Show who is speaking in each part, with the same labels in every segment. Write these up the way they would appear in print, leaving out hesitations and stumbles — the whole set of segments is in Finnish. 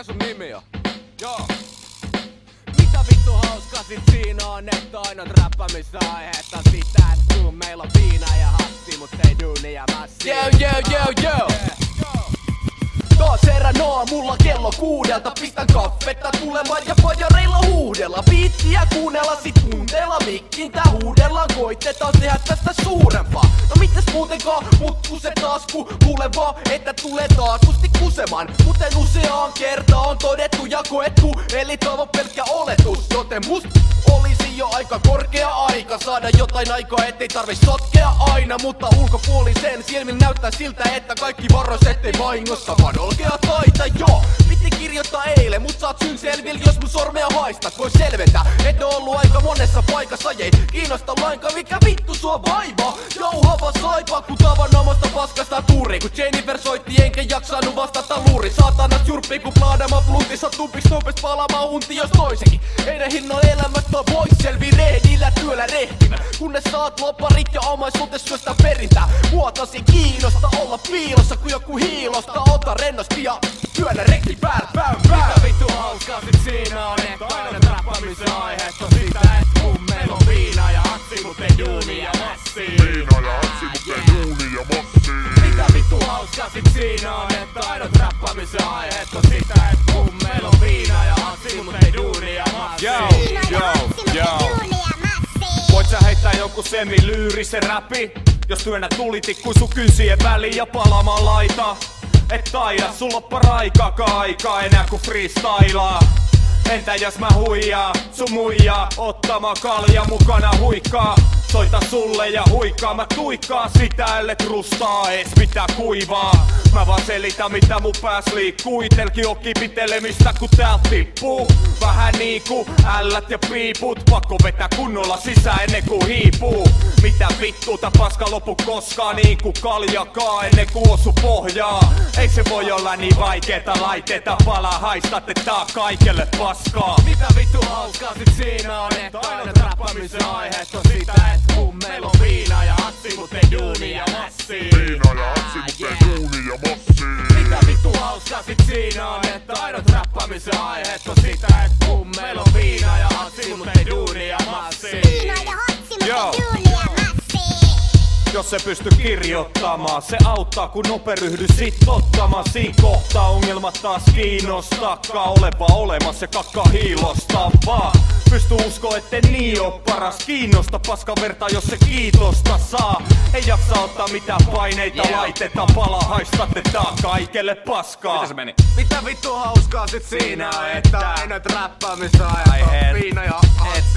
Speaker 1: Mikä sun nimi on? Joo. Mitä vittu hauskaa sit siinä on, että ainoat räppämisaiheet on sitä, et kun meillä on viina ja hatsi, mut ei duunia massi. Yo. Taas herän aamulla kello 6, pistän kaffetta tulemaan ja fajareilla huudella. Biittiä kuunnella, sit kuuntella mikkin tää huudellaan. Koitetaan tehdä tästä suurempaa. No mites muutenkaan, mut kuse taas ku kuule vaan, että tulee taatusti kusemaan. Kuten useaan kertaan on todettu ja koettu, eli toivon pelkkä oletus. Joten must olisi jo aika korkea aika saada jotain aikaa, ettei tarvi sotkea aina. Mutta ulkopuolisen silmin näyttää siltä, että kaikki varos ettei vahingossa vaan olkea taita. Joo, piti kirjoittaa eilen, mut saat syyn selville, jos mun sormea haistat. Voi selventää, et oo ollut aika monessa paikassa, ei kiinnosta lainkaan, mikä vittu sua vaivaa. Jauhava saipa, kun tavanomaista paskasta tuuri. Kun Jennifer soitti enkä jaksanut vastata luuri. Saatanas jurppii, kun plaadama blutissa tupiks nopes palaamaan unti jos toisenkin. Heidän hinnoin elämästä vois selvi rehdillä työllä rehtimä. Kunnes saat loparit ja omaisuutes syöstä perintää. Muotosi kiinnosta olla piilossa, kun joku hiilosta. Ota rennosti ja työnnä rekki päällä. Mitä vittu hauskaa sit siinä on, että aina räppämisen aiheet on sitä, et kun meil on viina ja hatsi, mut ei duuni ja massi.
Speaker 2: Viina ja hatsi, mut ei duuni ja massi.
Speaker 1: Mitä vittu hauskaa sit siinä on, että aina räppämisen aiheet on sitä, et kun meil on viina ja hatsi, mut ei duuni ja massi.
Speaker 3: Voit sä heittää joku semilyyrisen räpi, jos työnnät tulitikkuin sun kynsien väliin ja palaamaan laita. Et taida, sulla on paraikaakaan aikaa enää ku freestylaa. Entä jos mä huijaa sun muijaa, ottamaan kalja mukana huikkaa. Soita sulle ja huikkaa, mä tuikkaa sitä, ellet rustaa ees mitä kuivaa. Mä vaan selitän mitä mun pääs liikkuu, itelki on kipitelemistä kun täältä tippuu. Vähän niinku ällät ja piiput, pakko vetää kunnolla sisään ennen kuin hiipuu. Mitä vittuuta paska lopu koskaan, niin kuin kaljakaan ennen kuin osu pohjaa. Ei se voi olla niin vaikeeta, laitteita palaa, haistatte tää kaikelle paskaa.
Speaker 1: Mitä vittu hauskaa sit siinä on, että aina räppämisen aiheet on sitä, et kun meil on viina ja hatsi, mut ei duuni ja massi.
Speaker 2: Viina ja hatsi, mut ei duuni ja massi.
Speaker 1: Mitä vittu hauskaa sit siinä on, että ainoat räppämisen aiheet on sitä, et kun meil on viina ja hatsi, mut ei duuni ja massi.
Speaker 4: Viina ja hatsi, mut ei duuni ja massi.
Speaker 3: Jos se pysty kirjoittamaan, se auttaa kun nope ryhdy sit ottamaan. Siin kohtaa ongelmat taas kiinnostakaan, olepa olemassa ja kakka hiilosta vaan. Pysty usko ette niin oo paras, kiinnosta paska verta jos se kiitosta saa. Ei jaksa ottaa mitään paineita, laitetaan pala, haistatte tää kaikelle paskaa.
Speaker 1: Mitä se meni? Mitä vittu hauskaa sit siinä on, että ainoat räppäämisen aiheet on viina ja hatsi.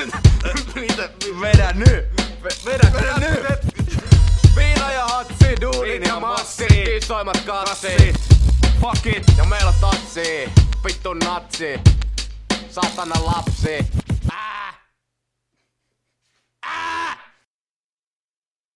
Speaker 3: Vedä nyt!
Speaker 1: Vedä nyt! Viina ja hatsi, duunin ja massi, isoimmat kassit.
Speaker 3: Fuck it!
Speaker 1: Ja meillä on tatsi, vittu natsi, satana lapsi.